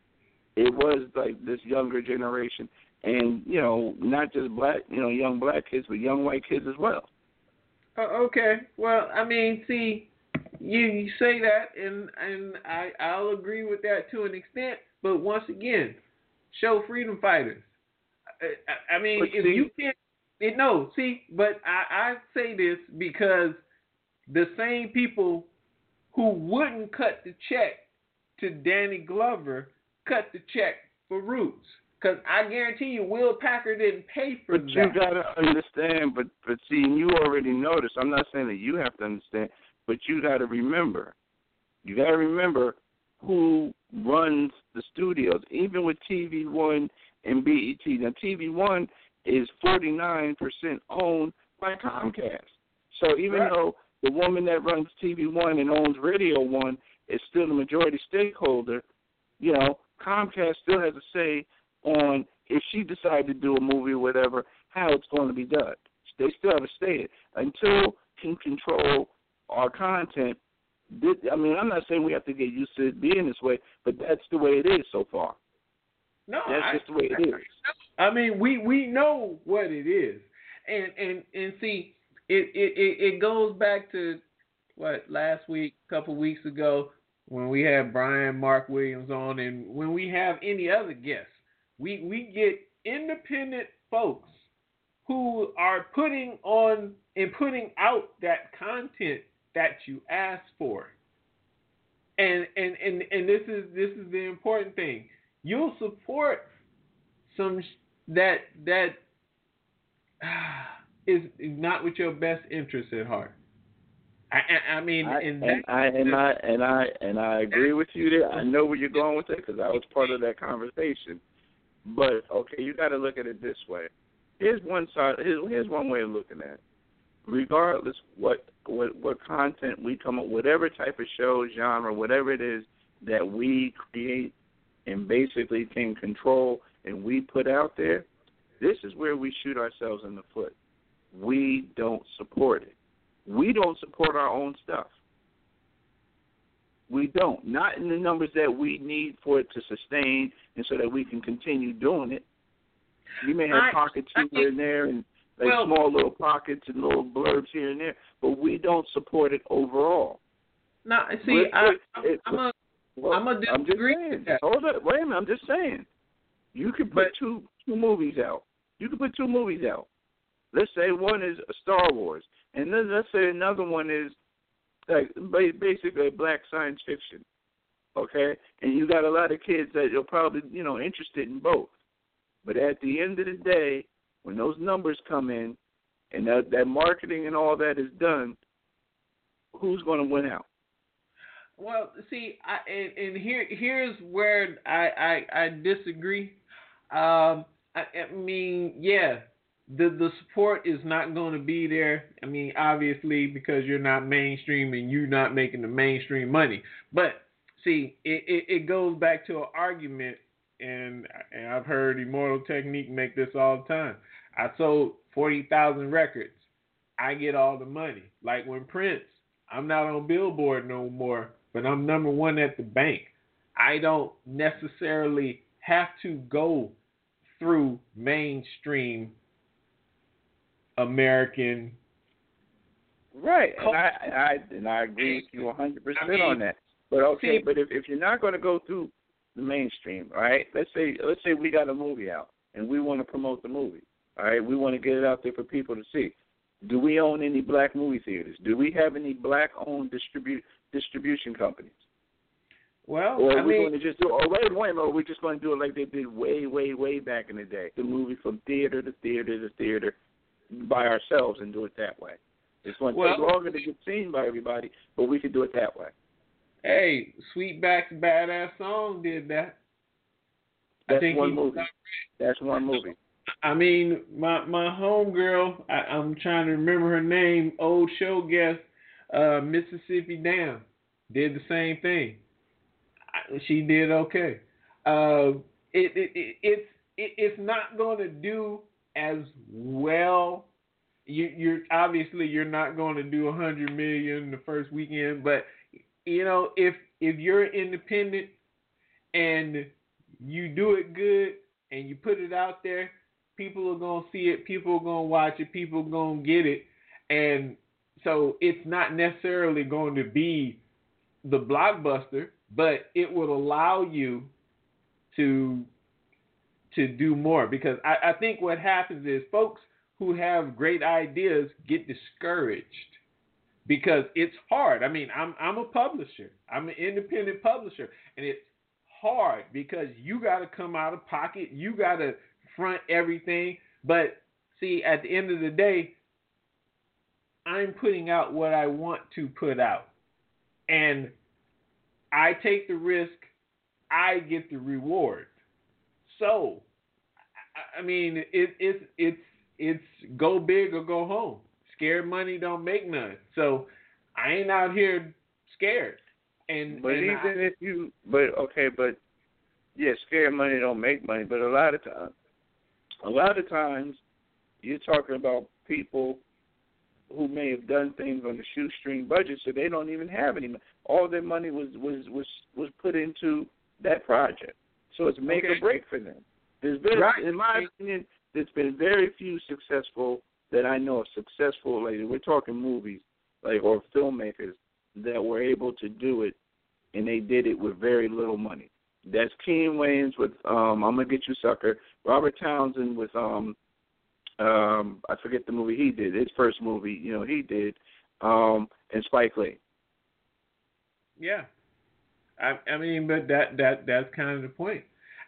It was like this younger generation, and you know, not just black, you know, young black kids, but young white kids as well. Uh, okay. Well, I mean, see, you, you say that, and and I I'll agree with that to an extent. But once again, show freedom fighters. I, I, I mean, But if see, you can't, it, no, see, but I, I say this because the same people who wouldn't cut the check to Danny Glover cut the check for Roots. Because I guarantee you, Will Packer didn't pay for but that. you gotta understand. But but see, you already noticed. I'm not saying that you have to understand, but you gotta remember. You gotta remember who runs the studios, even with T V One and B E T. Now, T V One is forty-nine percent owned by Comcast. So even right. though the woman that runs T V One and owns Radio One is still the majority stakeholder, you know, Comcast still has a say on if she decided to do a movie or whatever, how it's going to be done. They still have a say. Until can control our content, I mean, I'm not saying we have to get used to it being this way, but that's the way it is so far. No, that's I, just the way it is. I mean, we, we know what it is, and and and see, it it, it, it goes back to what last week, a couple weeks ago, when we had Brian Mark Williams on, and when we have any other guests, we we get independent folks who are putting on and putting out that content that you asked for. And and, and, and this is this is the important thing. You'll support some that that uh, is not with your best interest at heart. I, I, I mean, I, and, and, I, and I and I and I agree with you there. I know where you're going with it because I was part of that conversation. But okay, you got to look at it this way. Here's one side. Here's, here's one way of looking at it. Regardless what what what content we come up, whatever type of show, genre, whatever it is that we create and basically can control and we put out there, this is where we shoot ourselves in the foot. We don't support it. We don't support our own stuff. We don't. Not in the numbers that we need for it to sustain and so that we can continue doing it. You may have I, pockets I, here and there and like well, small little pockets and little blurbs here and there, but we don't support it overall. No, see, I, it, I'm a, well, I'm a I'm just saying. Hold up, wait a minute. I'm just saying. You could put but, two two movies out. You could put two movies out. Let's say one is a Star Wars, and then let's say another one is like basically black science fiction. Okay, and you got a lot of kids that are probably you know interested in both. But at the end of the day, when those numbers come in and that, that marketing and all that is done, who's going to win out? Well, see, I, and, and here here's where I, I, I disagree. Um, I, I mean, yeah, the the support is not going to be there. I mean, obviously, because you're not mainstream and you're not making the mainstream money. But, see, it, it, it goes back to an argument, and, and I've heard Immortal Technique make this all the time. I sold forty thousand records. I get all the money. Like when Prince, I'm not on Billboard no more, but I'm number one at the bank. I don't necessarily have to go through mainstream American. Right, and I, I and I agree with you one hundred percent I mean, on that. But okay, see, but if, if you're not going to go through the mainstream, all right, let's say let's say we got a movie out and we want to promote the movie. All right, we want to get it out there for people to see. Do we own any black movie theaters? Do we have any black-owned distribute distribution companies? Well, or are I we mean, going to just do? Oh, wait, wait, or are we just going to do it like they did way, way, way back in the day? The movie from theater to theater to theater by ourselves and do it that way. It's going to well, take longer to get seen by everybody, but we could do it that way. Hey, Sweetback's Badass Song did that. That's I think one he, movie. That's one movie. I mean, my my homegirl, I, I'm trying to remember her name, old show guest, uh, Mississippi Dam, did the same thing. I, she did okay. Uh, it, it, it it's it, it's not going to do as well. You, you're obviously you're not going to do a hundred million the first weekend, but you know if if you're independent and you do it good and you put it out there, people are going to see it, people are going to watch it, people are going to get it. And so it's not necessarily going to be the blockbuster, but it will allow you to to do more. Because I, I think what happens is folks who have great ideas get discouraged because it's hard. I mean, I'm I'm a publisher. I'm an independent publisher, and it's hard because you got to come out of pocket. You got to front everything. But see, at the end of the day, I'm putting out what I want to put out, and I take the risk. I get the reward. So, I mean, it, it's it's it's go big or go home. Scared money don't make none. So, I ain't out here scared. And but and even I, if you, but okay, but yeah, scared money don't make money. But a lot of times, a lot of times, you're talking about people who may have done things on the shoestring budget, so they don't even have any money. All their money was was was, was put into that project. So it's make okay. or break for them. There's been, right. in my opinion, there's been very few successful that I know of successful, like we're talking movies, like or filmmakers that were able to do it, and they did it with very little money. That's Keen Wayans with um, I'm Gonna Get You Sucker, Robert Townsend with um, um, I forget the movie he did, his first movie, you know, he did, um, and Spike Lee. Yeah. I, I mean, but that, that that's kind of the point.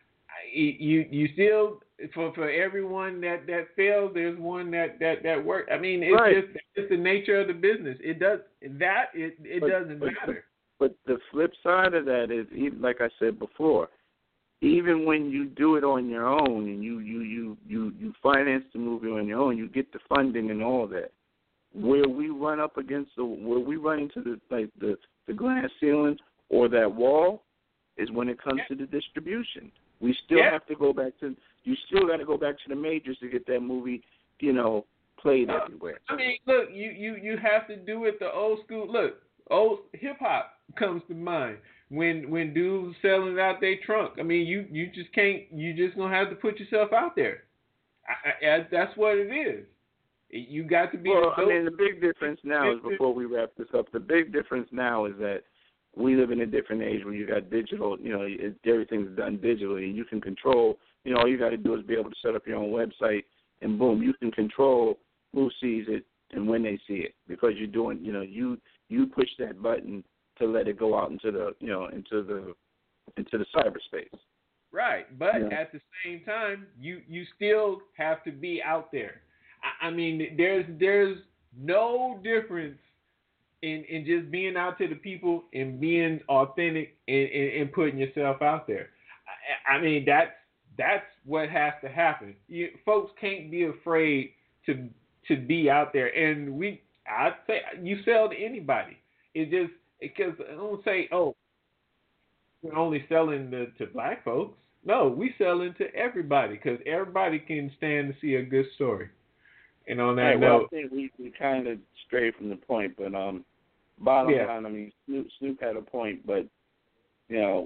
You you still for for everyone that, that fails, there's one that, that, that works. I mean, it's right. just it's the nature of the business. It does that it it but, doesn't but, matter. But the flip side of that is, like I said before, even when you do it on your own and you you you you, you finance the movie on your own, you get the funding and all that. Where we run up against the where we run into the like the, the glass ceiling or that wall is when it comes yeah. to the distribution. We still yeah. have to go back to you still got to go back to the majors to get that movie, you know, played everywhere. I mean, look, you, you, you have to do it the old school. Look, old hip hop comes to mind when when dudes selling out their trunk. I mean, you, you just can't. You just gonna have to put yourself out there. I, I, that's what it is. You got to be. Well, I mean, the big difference now is before we wrap this up. The big difference now is that we live in a different age where you got digital, you know, it, everything's done digitally, and you can control, you know, all you got to do is be able to set up your own website, and boom, you can control who sees it and when they see it, because you're doing, you know, you you push that button to let it go out into the, you know, into the into the cyberspace. Right, but yeah. at the same time, you you still have to be out there. I, I mean, there's there's no difference In, in just being out to the people and being authentic and, and, and putting yourself out there. I, I mean, that's that's what has to happen. You, folks can't be afraid to to be out there. And we, I'd say, you sell to anybody. It just because I don't say, oh, we're only selling to, to black folks. No, we selling to everybody because everybody can stand to see a good story. And on that right, note, well, I think we, we kind of strayed from the point, but um. Bottom yeah. line, I mean, Snoop, Snoop had a point, but you know,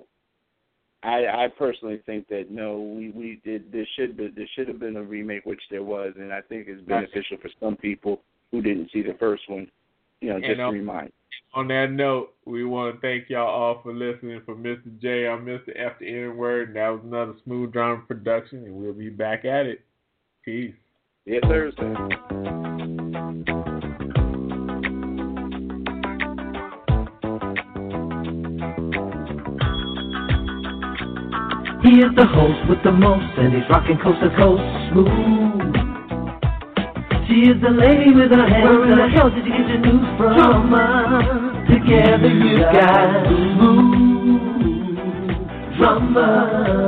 I, I personally think that no, we, we did there should be there should have been a remake, which there was, and I think it's beneficial for some people who didn't see the first one, you know, just and to on, remind. On that note, we want to thank y'all all for listening. For Mister J, I'm Mister F the N Word. That was another Smooth Drama production, and we'll be back at it. Peace. Yeah, Thursday. He is the host with the most, and he's rocking coast to coast smooth. She is the lady with her hands. Where in the hell did you get your news from? Drama. Together you got smooth drama.